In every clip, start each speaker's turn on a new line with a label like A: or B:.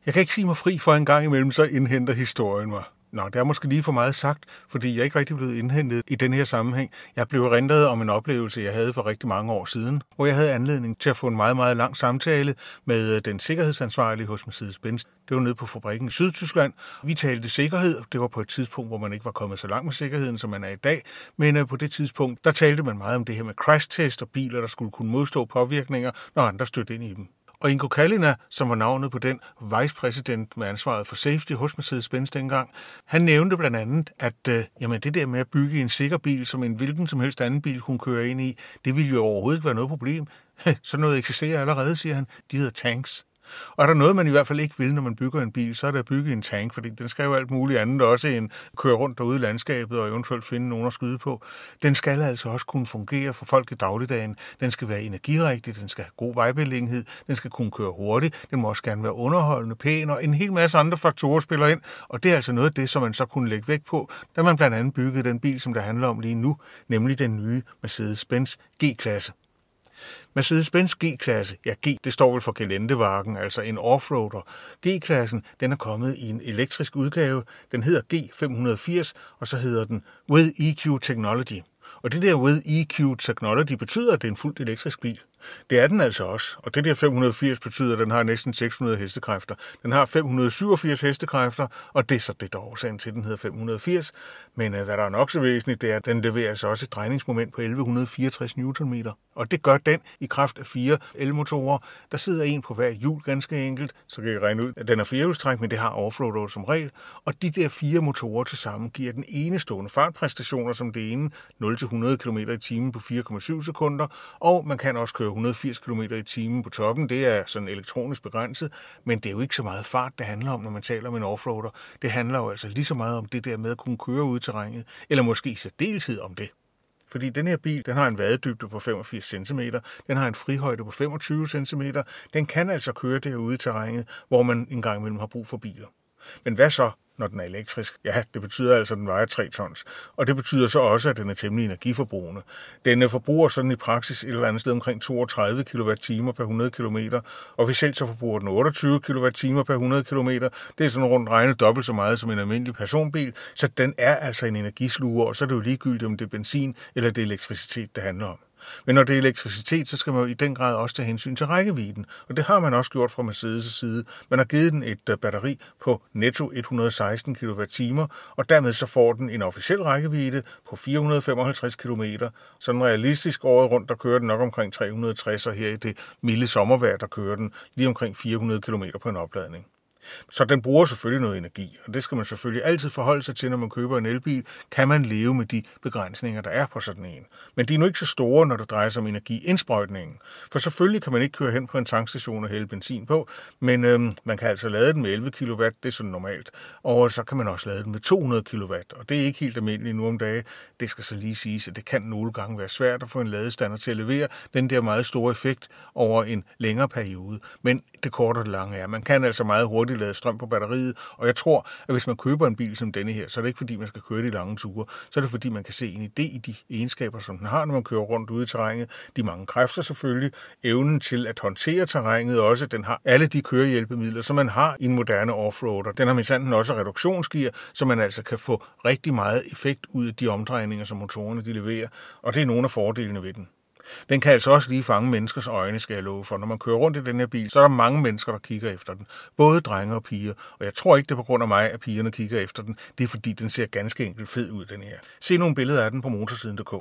A: Jeg kan ikke sige mig fri for en gang imellem, så indhenter historien mig. Nå, det er måske lige for meget sagt, fordi jeg er ikke rigtig blevet indhentet i den her sammenhæng. Jeg blev erindret om en oplevelse, jeg havde for rigtig mange år siden, hvor jeg havde anledning til at få en meget, meget lang samtale med den sikkerhedsansvarlige hos Mercedes-Benz. Det var nede på fabrikken i Sydtyskland. Vi talte sikkerhed. Det var på et tidspunkt, hvor man ikke var kommet så langt med sikkerheden, som man er i dag. Men på det tidspunkt, der talte man meget om det her med crash-test og biler, der skulle kunne modstå påvirkninger, når andre stødte ind i dem. Og Ingo Kallina, som var navnet på den vicepræsident med ansvaret for safety hos Mercedes-Benz dengang, han nævnte blandt andet, at det der med at bygge en sikker bil, som en hvilken som helst anden bil kunne køre ind i, det ville jo overhovedet ikke være noget problem. Sådan noget eksisterer allerede, siger han. De hedder tanks. Og er der noget, man i hvert fald ikke vil, når man bygger en bil, så er det at bygge en tank, fordi den skal jo alt muligt andet også end køre rundt derude i landskabet og eventuelt finde nogen at skyde på. Den skal altså også kunne fungere for folk i dagligdagen. Den skal være energirigtig, den skal have god vejbeliggenhed, den skal kunne køre hurtigt, den må også gerne være underholdende, pæn og en hel masse andre faktorer spiller ind. Og det er altså noget af det, som man så kunne lægge vægt på, da man blandt andet byggede den bil, som det handler om lige nu, nemlig den nye Mercedes-Benz G-klasse. Mercedes-Benz G-klasse, ja G, det står vel for Geländewagen, altså en offroader. G-klassen, den er kommet i en elektrisk udgave. Den hedder G580, og så hedder den With EQ Technology. Og det der With EQ Technology betyder, at det er en fuldt elektrisk bil. Det er den altså også, og det der 580 betyder, at den har næsten 600 hestekræfter. Den har 587 hestekræfter, og det er så det, der er årsagen til, at den hedder 580. Men hvad der er nok så væsentligt, det er, at den leverer altså også et drejningsmoment på 1164 Nm. Og det gør den i kraft af 4 elmotorer. Der sidder en på hver hjul ganske enkelt, så kan I regne ud, at den er firehjulstræk, men det har offroader som regel. Og de der 4 motorer til sammen giver den enestående fartpræstationer som det ene 0-100 km i timen på 4,7 sekunder, og man kan også køre 180 km i timen på toppen. Det er sådan elektronisk begrænset, men det er jo ikke så meget fart, det handler om, når man taler om en offroader. Det handler jo altså lige så meget om det der med at kunne køre ud i terrænet, eller måske i særdeleshed om det. Fordi den her bil, den har en vadedybde på 85 cm, den har en frihøjde på 25 cm, den kan altså køre derude i terrænet, hvor man engang imellem har brug for biler. Men hvad så, når den er elektrisk? Ja, det betyder altså, at den vejer 3 tons. Og det betyder så også, at den er temmelig energiforbrugende. Den forbruger sådan i praksis et eller andet sted omkring 32 kWh per 100 km. Officielt så forbruger den 28 kWh per 100 km. Det er sådan rundt regnet dobbelt så meget som en almindelig personbil. Så den er altså en energisluger, og så er det jo ligegyldigt, om det er benzin eller det er elektricitet, det handler om. Men når det er elektricitet, så skal man jo i den grad også tage hensyn til rækkevidden. Og det har man også gjort fra Mercedes' side. Man har givet den et batteri på netto 116 kWh, og dermed så får den en officiel rækkevidde på 455 km. Sådan realistisk året rundt, der kører den nok omkring 360, og her i det milde sommervejr, der kører den lige omkring 400 km på en opladning. Så den bruger selvfølgelig noget energi, og det skal man selvfølgelig altid forholde sig til, når man køber en elbil. Kan man leve med de begrænsninger, der er på sådan en? Men de er nu ikke så store, når det drejer sig om energiindsprøjtningen. For selvfølgelig kan man ikke køre hen på en tankstation og hælde benzin på, men man kan altså lade den med 11 kW, det er sådan normalt. Og så kan man også lade den med 200 kW, og det er ikke helt almindeligt nu om dage. Det skal så lige siges, at det kan nogle gange være svært at få en ladestander til at levere den der meget store effekt over en længere periode. Men det korte og det lange er, man kan altså meget hurtigt lade strøm på batteriet, og jeg tror, at hvis man køber en bil som denne her, så er det ikke fordi, man skal køre de lange ture, så er det fordi, man kan se en idé i de egenskaber, som den har, når man kører rundt ude i terrænet. De mange kræfter selvfølgelig, evnen til at håndtere terrænet også, den har alle de kørehjælpemidler, som man har i en moderne offroader. Den har midsanden også reduktionsgear, så man altså kan få rigtig meget effekt ud af de omdrejninger, som motorerne de leverer, og det er nogle af fordelene ved den. Den kan altså også lige fange menneskers øjne, skal jeg love for. Når man kører rundt i den her bil, så er der mange mennesker, der kigger efter den. Både drenge og piger. Og jeg tror ikke, det er på grund af mig, at pigerne kigger efter den. Det er fordi, den ser ganske enkelt fed ud, den her. Se nogle billeder af den på motorsiden.dk.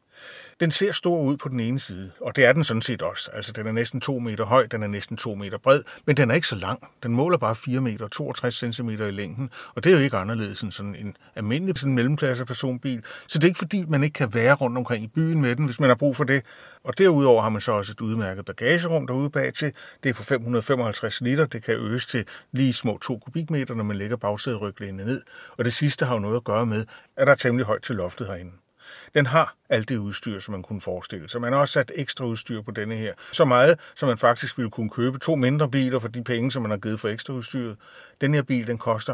A: Den ser stor ud på den ene side, og det er den sådan set også. Altså, den er næsten 2 meter høj, den er næsten 2 meter bred, men den er ikke så lang. Den måler bare 4 meter 62 cm i længden, og det er jo ikke anderledes end sådan en almindelig sådan mellemklasse personbil. Så det er ikke fordi, man ikke kan være rundt omkring i byen med den, hvis man har brug for det. Og derudover har man så også et udmærket bagagerum derude bag til. Det er på 555 liter, det kan øges til lige små 2 kubikmeter, når man lægger bagsæderyglænet ned. Og det sidste har jo noget at gøre med, at der er temmelig højt til loftet herinde. Den har alt det udstyr, som man kunne forestille sig. Man har også sat ekstra udstyr på denne her. Så meget, som man faktisk ville kunne købe 2 mindre biler for de penge, som man har givet for ekstra udstyret. Den her bil, den koster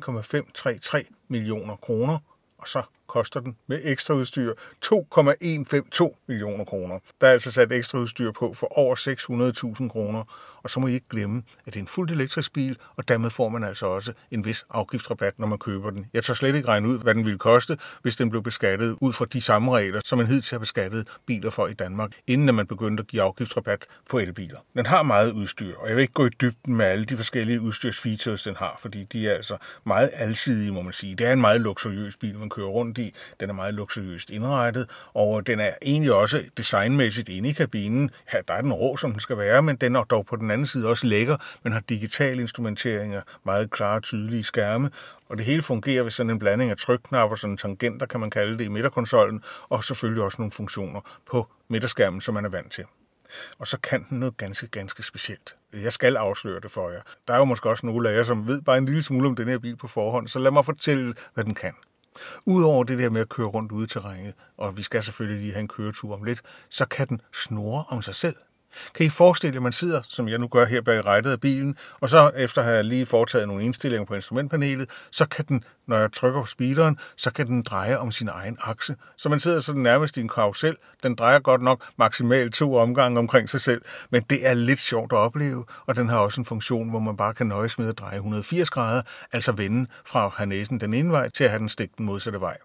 A: 1,533 millioner kroner, og så koster den med ekstra udstyr 2,152 millioner kroner. Der er altså sat ekstra udstyr på for over 600.000 kroner, Og så må I ikke glemme, at det er en fuldt elektrisk bil, og dermed får man altså også en vis afgiftsrabat, når man køber den. Jeg tør slet ikke regne ud, hvad den ville koste, hvis den blev beskattet ud fra de samme regler, som man hidtil har beskattet biler for i Danmark, inden man begyndte at give afgiftsrabat på elbiler. Den har meget udstyr, og jeg vil ikke gå i dybden med alle de forskellige udstyrsfeatures, den har, fordi de er altså meget alsidige, må man sige. Det er en meget luksuriøs bil, man kører rundt i. Den er meget luksuriøst indrettet, og den er egentlig også designmæssigt inde i kabinen. Her der er den rå, som den skal være, men den er dog på den anden side også lækker. Man har digital instrumentering og meget klare, tydelige skærme, og det hele fungerer ved sådan en blanding af trykknapper, sådan tangenter kan man kalde det, i midterkonsollen, og selvfølgelig også nogle funktioner på midterskærmen, som man er vant til. Og så kan den noget ganske specielt. Jeg skal afsløre det for jer. Der er jo måske også nogle af jer, som ved bare en lille smule om den her bil på forhånd, så lad mig fortælle, hvad den kan. Udover det der med at køre rundt ude i terrænet, og vi skal selvfølgelig lige have en køretur om lidt, så kan den snurre om sig selv. Kan I forestille jer, at man sidder, som jeg nu gør her bag rattet af bilen, og så efter at have lige foretaget nogle indstillinger på instrumentpanelet, så kan den, når jeg trykker på speederen, så kan den dreje om sin egen akse. Så man sidder sådan nærmest i en karusel. Den drejer godt nok maksimalt 2 omgange omkring sig selv, men det er lidt sjovt at opleve, og den har også en funktion, hvor man bare kan nøjes med at dreje 180 grader, altså vende fra at have næsen den ene vej til at have den stik den modsatte vej.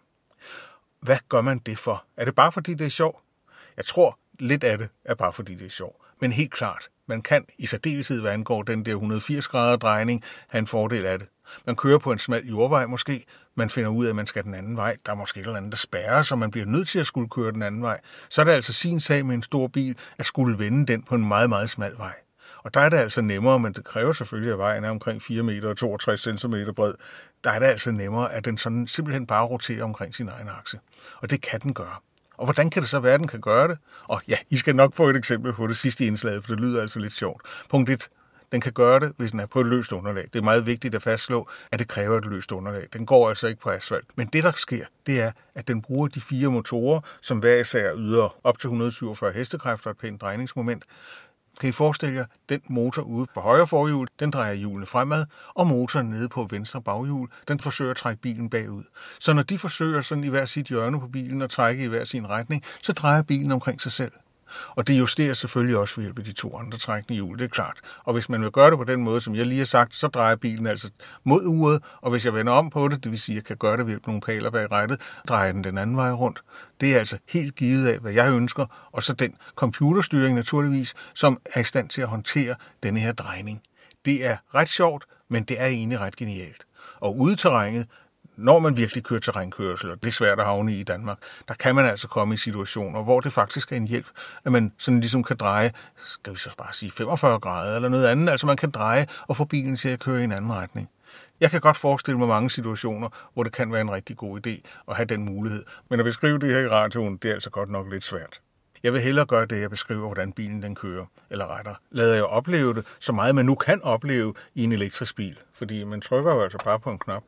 A: Hvad gør man det for? Er det bare fordi det er sjovt? Jeg tror, lidt af det er bare fordi det er sjovt. Men helt klart, man kan i særdeleshed, hvad angår den der 180 grader drejning, have en fordel af det. Man kører på en smal jordvej måske, man finder ud af, at man skal den anden vej. Der er måske et eller andet, der spærrer, så man bliver nødt til at skulle køre den anden vej. Så er det altså sin sag med en stor bil, at skulle vende den på en meget smal vej. Og der er det altså nemmere, men det kræver selvfølgelig, at vejen er omkring 4 meter og 62 cm bred. Der er det altså nemmere, at den sådan simpelthen bare roterer omkring sin egen akse. Og det kan den gøre. Og hvordan kan det så være, at den kan gøre det? Og ja, I skal nok få et eksempel på det sidste indslag, for det lyder altså lidt sjovt. Punkt 1. Den kan gøre det, hvis den er på et løst underlag. Det er meget vigtigt at fastslå, at det kræver et løst underlag. Den går altså ikke på asfalt. Men det, der sker, det er, at den bruger de 4 motorer, som hver især yder op til 147 hestekræfter og et pænt drejningsmoment. Kan I forestille jer, den motor ude på højre forhjul, den drejer hjulene fremad, og motoren nede på venstre baghjul, den forsøger at trække bilen bagud. Så når de forsøger sådan i hver sit hjørne på bilen og trække i hver sin retning, så drejer bilen omkring sig selv. Og det justerer selvfølgelig også ved hjælp af de 2 andre trækkende hjul, det er klart. Og hvis man vil gøre det på den måde, som jeg lige har sagt, så drejer bilen altså mod uret, og hvis jeg vender om på det, det vil sige, at jeg kan gøre det ved hjælp af nogle pæler bag rattet, drejer den anden vej rundt. Det er altså helt givet af, hvad jeg ønsker, og så den computerstyring naturligvis, som er i stand til at håndtere denne her drejning. Det er ret sjovt, men det er egentlig ret genialt. Og ude i terrænet, når man virkelig kører terrænkørsel, og det er svært at havne i Danmark, der kan man altså komme i situationer, hvor det faktisk er en hjælp, at man sådan ligesom kan dreje, skal vi så bare sige 45 grader eller noget andet, altså man kan dreje og få bilen til at køre i en anden retning. Jeg kan godt forestille mig mange situationer, hvor det kan være en rigtig god idé at have den mulighed, men at beskrive det her i radioen, det er altså godt nok lidt svært. Jeg vil hellere gøre det, jeg beskriver, hvordan bilen den kører, eller rettere, lader jeg opleve det så meget, man nu kan opleve i en elektrisk bil, fordi man trykker jo altså bare på en knap.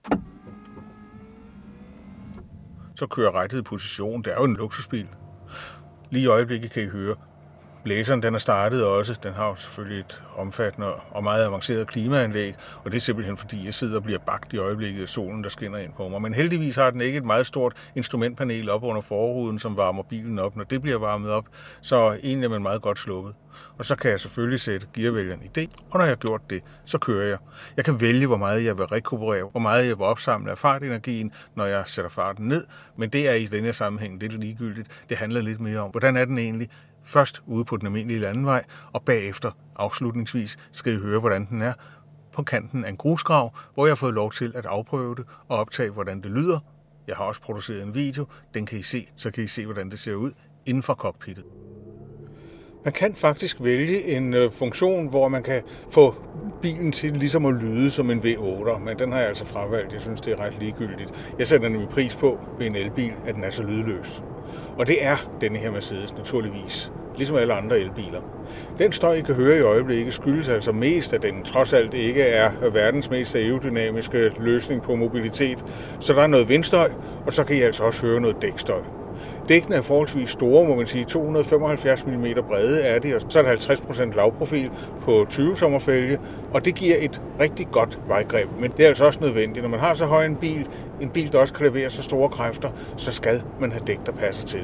A: Så kører rettet i position. Det er jo en luksusbil. Lige i øjeblikket kan I høre. Blæseren den er startet også. Den har jo selvfølgelig et omfattende og meget avanceret klimaanlæg, og det er simpelthen fordi, jeg sidder og bliver bagt i øjeblikket af solen, der skinner ind på mig. Men heldigvis har den ikke et meget stort instrumentpanel op under forruden, som varmer bilen op. Når det bliver varmet op, så egentlig er man meget godt sluppet. Og så kan jeg selvfølgelig sætte gearvælgeren i D, og når jeg har gjort det, så kører jeg. Jeg kan vælge, hvor meget jeg vil rekuperere, hvor meget jeg vil opsamle af fartenergien, når jeg sætter farten ned, men det er i denne sammenhæng lidt ligegyldigt. Det handler lidt mere om, hvordan er den egentlig? Først ude på den almindelige landevej, og bagefter, afslutningsvis, skal I høre, hvordan den er på kanten af en grusgrav, hvor jeg har fået lov til at afprøve det og optage, hvordan det lyder. Jeg har også produceret en video, den kan I se, så kan I se, hvordan det ser ud inden for cockpittet. Man kan faktisk vælge en funktion, hvor man kan få bilen til ligesom at lyde som en V8'er, men den har jeg altså fravalgt. Jeg synes, det er ret ligegyldigt. Jeg sætter nemlig pris på ved en elbil, at den er så lydløs. Og det er denne her Mercedes naturligvis, ligesom alle andre elbiler. Den støj, I kan høre i øjeblikket, skyldes altså mest, at den trods alt ikke er verdens mest aerodynamiske løsning på mobilitet. Så der er noget vindstøj, og så kan I altså også høre noget dækstøj. Dækkene er forholdsvis store, må man sige. 275 mm brede er de, og så er der 50% lavprofil på 20-sommerfælge, og det giver et rigtig godt vejgreb. Men det er altså også nødvendigt. Når man har så høj en bil, der også kan levere så store kræfter, så skal man have dæk, der passer til det.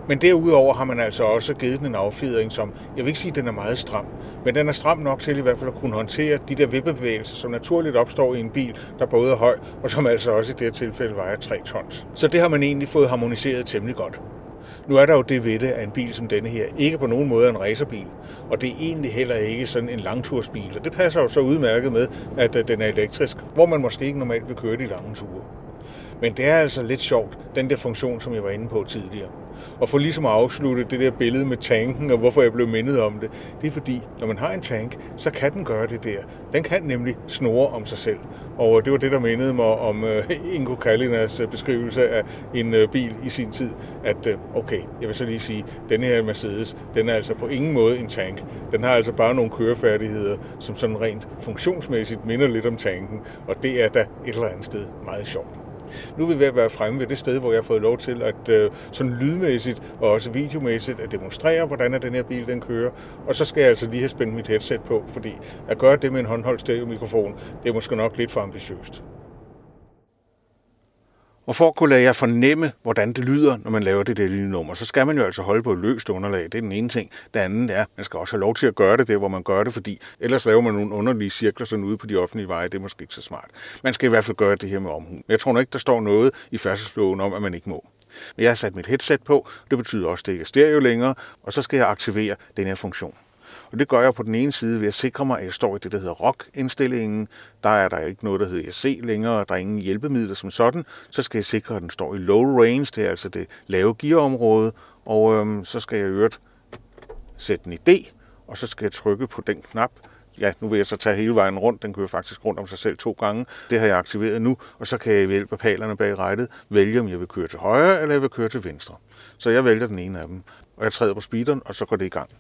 A: Men derudover har man altså også givet den en affjedring, som, jeg vil ikke sige, at den er meget stram, men den er stram nok til i hvert fald at kunne håndtere de der vippebevægelser, som naturligt opstår i en bil, der både er høj, og som altså også i det her tilfælde vejer 3 tons. Så det har man egentlig fået harmoniseret temmelig godt. Nu er der jo det ved det, at en bil som denne her ikke på nogen måde er en racerbil, og det er egentlig heller ikke sådan en langtursbil, og det passer jo så udmærket med, at den er elektrisk, hvor man måske ikke normalt vil køre de lange ture. Men det er altså lidt sjovt, den der funktion, som jeg var inde på tidligere. Og for ligesom at afslutte det der billede med tanken, og hvorfor jeg blev mindet om det, det er fordi, når man har en tank, så kan den gøre det der. Den kan nemlig snurre om sig selv. Og det var det, der mindede mig om Ingo Kallinas beskrivelse af en bil i sin tid, at okay, jeg vil så lige sige, denne her Mercedes, den er altså på ingen måde en tank. Den har altså bare nogle kørefærdigheder, som sådan rent funktionsmæssigt minder lidt om tanken, og det er da et eller andet sted meget sjovt. Nu er vi ved at være fremme ved det sted, hvor jeg har fået lov til at sådan lydmæssigt og også videomæssigt at demonstrere, hvordan den her bil den kører. Og så skal jeg altså lige have spændt mit headset på, fordi at gøre det med en håndholdt stereomikrofon, det er måske nok lidt for ambitiøst. Og for at kunne lade jer fornemme, hvordan det lyder, når man laver det der lille nummer, så skal man jo altså holde på et løst underlag. Det er den ene ting. Det andet er, at man skal også have lov til at gøre det der, hvor man gør det, fordi ellers laver man nogle underlige cirkler sådan ude på de offentlige veje. Det er måske ikke så smart. Man skal i hvert fald gøre det her med omhu. Men jeg tror nok ikke, der står noget i færdselsloven om, at man ikke må. Men jeg har sat mit headset på. Det betyder også, at det ikke er stereo længere. Og så skal jeg aktivere den her funktion. Og det gør jeg på den ene side ved at sikre mig, at jeg står i det, der hedder ROC-indstillingen. Der er der ikke noget, der hedder ESC længere, der er ingen hjælpemidler som sådan. Så skal jeg sikre, at den står i low range, det er altså det lave gearområde. Og så skal jeg i øvrigt sætte den i D, og så skal jeg trykke på den knap. Ja, nu vil jeg så tage hele vejen rundt. Den kører faktisk rundt om sig selv 2 gange. Det har jeg aktiveret nu, og så kan jeg ved hjælp af palerne bag rattet vælge, om jeg vil køre til højre, eller jeg vil køre til venstre. Så jeg vælger den ene af dem, og jeg træder på speederen, og så går det i gang.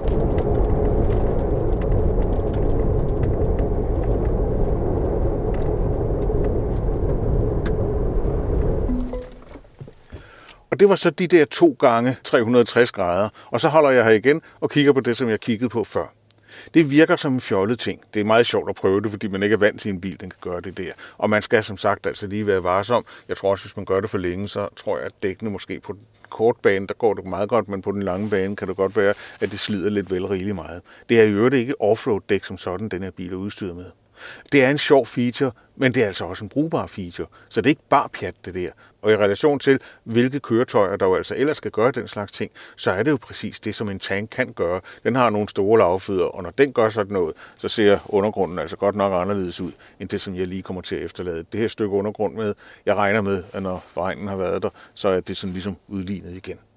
A: Og det var så de der 2 gange 360 grader, og så holder jeg her igen og kigger på det, som jeg kiggede på før. Det virker som en fjollet ting. Det er meget sjovt at prøve det, fordi man ikke er vant til en bil, den kan gøre det der. Og man skal som sagt altså lige være varsom. Jeg tror også, hvis man gør det for længe, så tror jeg, at dækkene måske på den korte bane, der går det meget godt, men på den lange bane kan det godt være, at det slider lidt vel rigeligt meget. Det er i øvrigt ikke offroad-dæk som sådan, den her bil er udstyret med. Det er en sjov feature, men det er altså også en brugbar feature. Så det er ikke bare pjat, det der. Og i relation til, hvilke køretøjer, der jo altså ellers skal gøre den slags ting, så er det jo præcis det, som en tank kan gøre. Den har nogle store lavfødder, og når den gør sådan noget, så ser undergrunden altså godt nok anderledes ud, end det, som jeg lige kommer til at efterlade. Det her stykke undergrund med, jeg regner med, at når regnen har været der, så er det sådan ligesom udlignet igen.